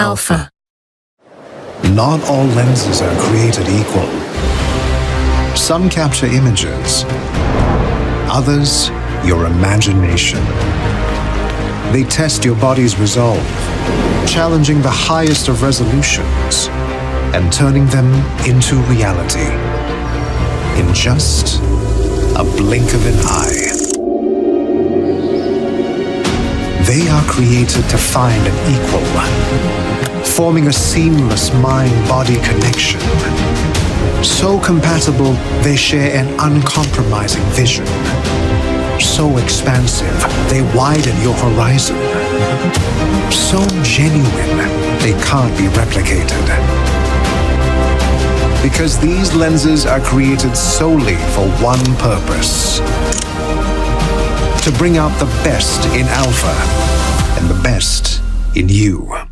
Alpha. Not all lenses are created equal. Some capture images, others your imagination. They test your body's resolve, challenging the highest of resolutions and turning them into reality in just a blink of an eye. They are created to find an equal, forming a seamless mind-body connection. So compatible, they share an uncompromising vision. So expansive, they widen your horizon. So genuine, they can't be replicated. Because these lenses are created solely for one purpose: to bring out the best in Alpha and the best in you.